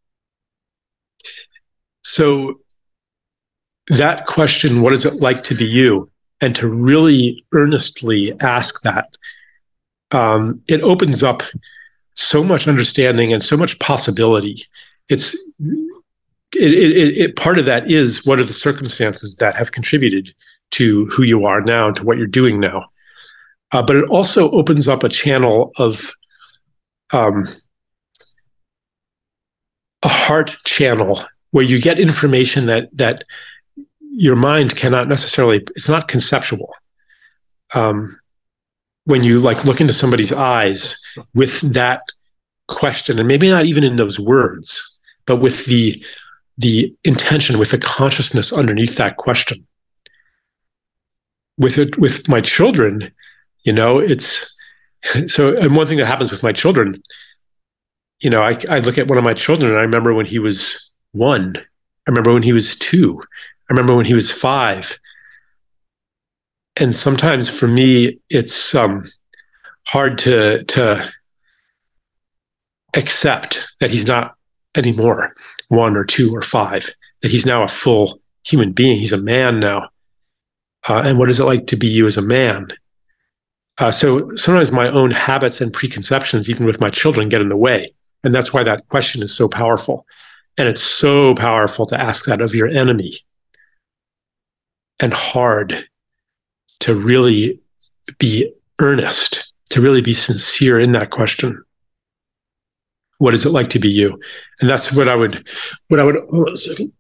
So that question, what is it like to be you? And to really earnestly ask that, um, it opens up so much understanding and so much possibility. It's it, it, it, part of that is, what are the circumstances that have contributed to who you are now and to what you're doing now? Uh, but it also opens up a channel of um, a heart channel, where you get information that that your mind cannot necessarily, it's not conceptual. Um, when you like look into somebody's eyes with that question, and maybe not even in those words, but with the the intention, with the consciousness underneath that question. With it, with my children, You know, it's so, and one thing that happens with my children, you know, I, I look at one of my children and I remember when he was one, I remember when he was two, I remember when he was five. And sometimes for me, it's um, hard to, to accept that he's not anymore one or two or five, that he's now a full human being. He's a man now. Uh, and what is it like to be you as a man? Uh, so sometimes my own habits and preconceptions, even with my children, get in the way. And that's why that question is so powerful. And it's so powerful to ask that of your enemy, and hard to really be earnest, to really be sincere in that question. What is it like to be you? And that's what I would, what I would, hold on a second.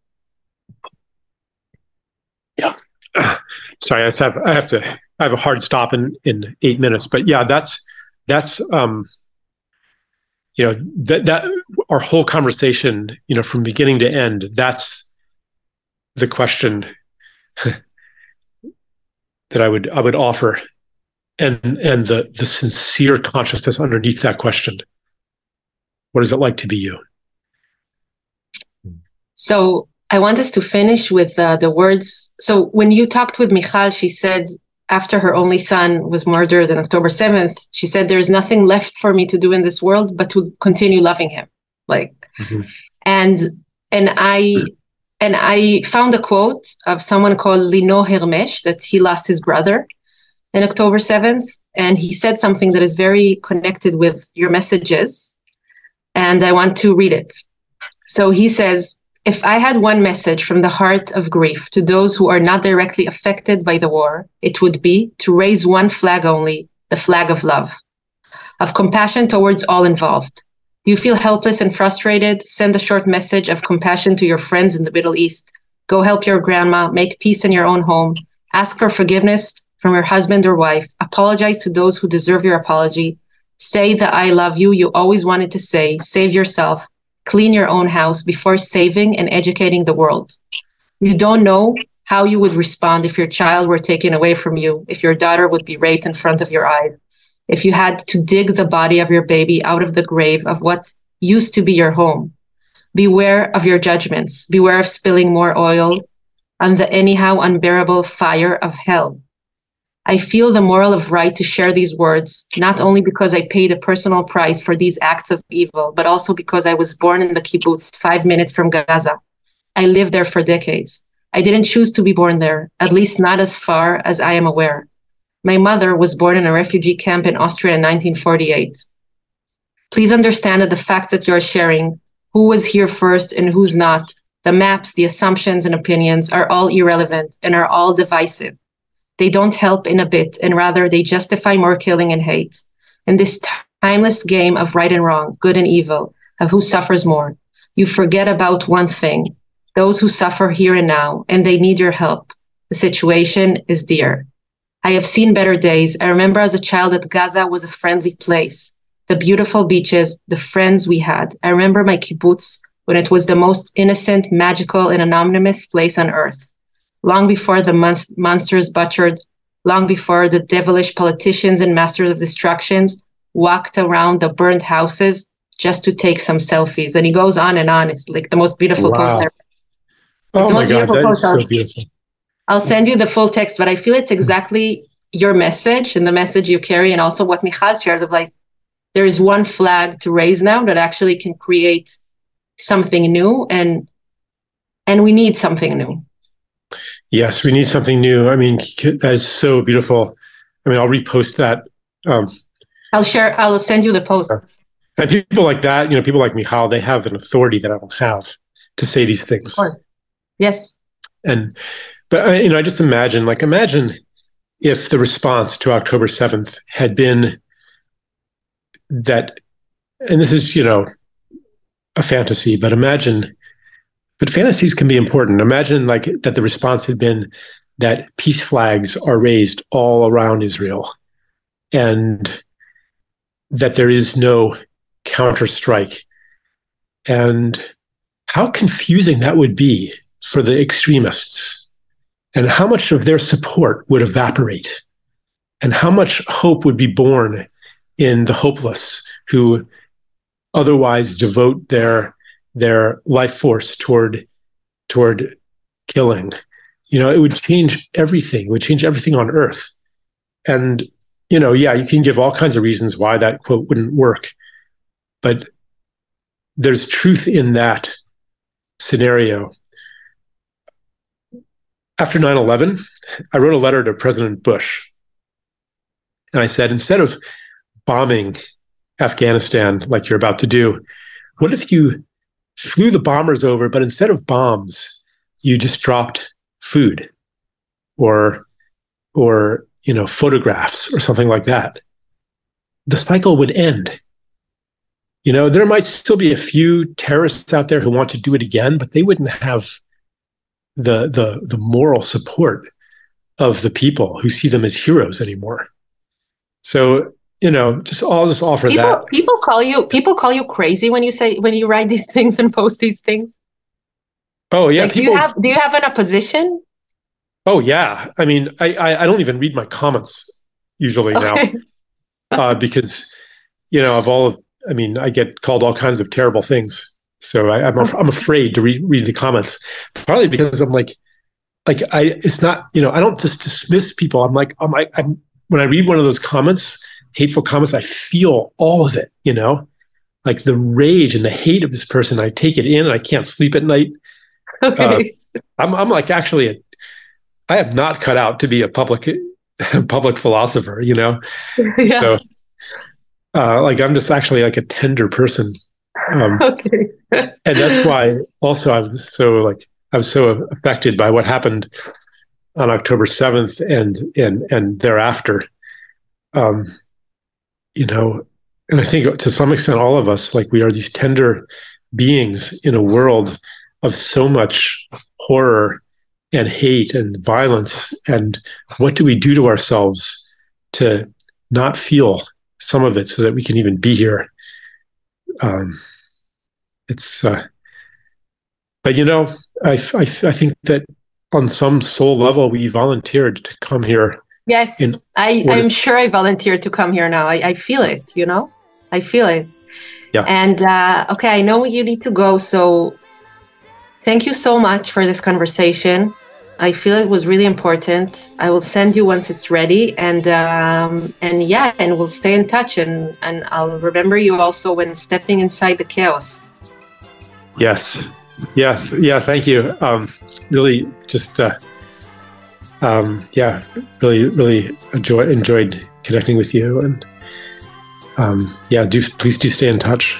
Yeah. Uh, sorry, I have, I have to, I have a hard stop in, in eight minutes, but yeah, that's, that's, um, you know, that, that our whole conversation, you know, from beginning to end, that's the question that I would, I would offer, and, and the, the sincere consciousness underneath that question. What is it like to be you? So I want us to finish with uh, the words. So when you talked with Michal, she said, after her only son was murdered on October seventh, she said, there's nothing left for me to do in this world but to continue loving him. Like, mm-hmm. and, and I, and I found a quote of someone called Lino Hermesh, that he lost his brother on October seventh. And he said something that is very connected with your messages. And I want to read it. So he says, if I had one message from the heart of grief to those who are not directly affected by the war, it would be to raise one flag only, the flag of love, of compassion towards all involved. Do you feel helpless and frustrated? Send a short message of compassion to your friends in the Middle East. Go help your grandma, make peace in your own home, ask for forgiveness from your husband or wife, apologize to those who deserve your apology, say the I love you you always wanted to say, save yourself, clean your own house before saving and educating the world. You don't know how you would respond if your child were taken away from you, if your daughter would be raped in front of your eyes, if you had to dig the body of your baby out of the grave of what used to be your home. Beware of your judgments. Beware of spilling more oil on the anyhow unbearable fire of hell. I feel the moral of right to share these words, not only because I paid a personal price for these acts of evil, but also because I was born in the kibbutz five minutes from Gaza. I lived there for decades. I didn't choose to be born there, at least not as far as I am aware. My mother was born in a refugee camp in Austria in nineteen forty-eight. Please understand that the facts that you're sharing, who was here first and who's not, the maps, the assumptions and opinions are all irrelevant and are all divisive. They don't help in a bit, and rather they justify more killing and hate. In this timeless game of right and wrong, good and evil, of who suffers more, you forget about one thing, those who suffer here and now, and they need your help. The situation is dear. I have seen better days. I remember as a child that Gaza was a friendly place, the beautiful beaches, the friends we had. I remember my kibbutz when it was the most innocent, magical, and anonymous place on earth. Long before the mon- monsters butchered, long before the devilish politicians and masters of destructions walked around the burned houses just to take some selfies. And he goes on and on. It's like the most beautiful wow. post ever. It's oh the my most God, beautiful that post is so ever. beautiful. I'll send you the full text, but I feel it's exactly your message and the message you carry, and also what Michal shared of like, there is one flag to raise now that actually can create something new, and and we need something new. Yes, we need something new. I mean, that is so beautiful. I mean, I'll repost that. Um, I'll share, I'll send you the post. And people like that, you know, people like Michal, they have an authority that I don't have to say these things. Of course. Yes. And, but, you know, I just imagine, like, imagine if the response to October seventh had been that, and this is, you know, a fantasy, but imagine, but fantasies can be important. Imagine like that the response had been that peace flags are raised all around Israel and that there is no counterstrike. And how confusing that would be for the extremists, and how much of their support would evaporate and how much hope would be born in the hopeless who otherwise devote their their life force toward toward killing. You know, it would change everything. It would change everything on earth. And, you know, yeah, you can give all kinds of reasons why that quote wouldn't work, but there's truth in that scenario. After nine eleven, I wrote a letter to President Bush, and I said, instead of bombing Afghanistan like you're about to do, what if you flew the bombers over, but instead of bombs, you just dropped food or, or, you know, photographs or something like that? The cycle would end. You know, there might still be a few terrorists out there who want to do it again, but they wouldn't have the the the moral support of the people who see them as heroes anymore. So, you know, just I'll just offer people, that. People call you people call you crazy when you say when you write these things and post these things. Oh yeah. Like, people, do you have do you have an opposition? Oh yeah. I mean, I I, I don't even read my comments usually okay. now, uh, because you know of all of. I mean, I get called all kinds of terrible things, so I, I'm I'm afraid to read read the comments. Partly because I'm like, like I it's not you know I don't just dismiss people. I'm like I'm like I'm when I read one of those comments, hateful comments, I feel all of it. You know, like the rage and the hate of this person. I take it in, and I can't sleep at night. Okay. Uh, I'm I'm like actually, a, I am not cut out to be a public public philosopher. You know, yeah. So. Uh, like I'm just actually like a tender person, um, okay. and that's why also I was so like I was so affected by what happened on October seventh and and and thereafter. Um, you know, and I think to some extent all of us, like we are these tender beings in a world of so much horror and hate and violence. And what do we do to ourselves to not feel some of it so that we can even be here? Um, it's, uh, but you know, I, I, I think that on some soul level, we volunteered to come here. Yes, I, I'm sure I volunteered to come here now. I, I feel it, you know, I feel it. Yeah. And, uh, okay, I know you need to go. So thank you so much for this conversation. I feel it was really important. I will send you once it's ready, and um, and yeah, and we'll stay in touch, and, and I'll remember you also when stepping inside the chaos. Yes, yes, yeah. Thank you. Um, really, just uh, um, yeah, really, really enjoy, enjoyed connecting with you, and um, yeah, do please do stay in touch.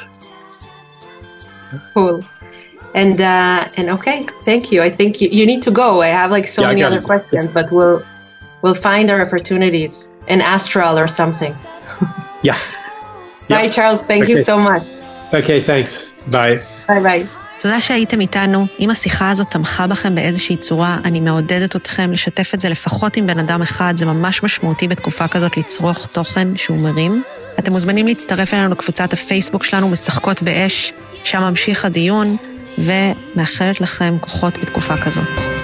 Cool. And uh, and okay, thank you. I think you, you need to go. I have like so yeah, many other it. questions, but we'll we'll find our opportunities in Astral or something. Yeah. Bye, yeah. Charles. Thank okay. you so much. Okay, thanks. Bye. Bye bye. תודה שהייתם איתנו. אם השיחה הזאת תמכה בכם באיזושהי צורה, אני מעודדת אתכם לשתף את זה לפחות עם בן אדם אחד. זה ממש משמעותי בתקופה כזאת לצרוך תוכן שהוא מרים. אתם מוזמנים להצטרף אלינו לקבוצת הפייסבוק שלנו, משחקות באש, שם ממשיך הדיון, ומאחלת לכם כוחות בתקופה כזאת.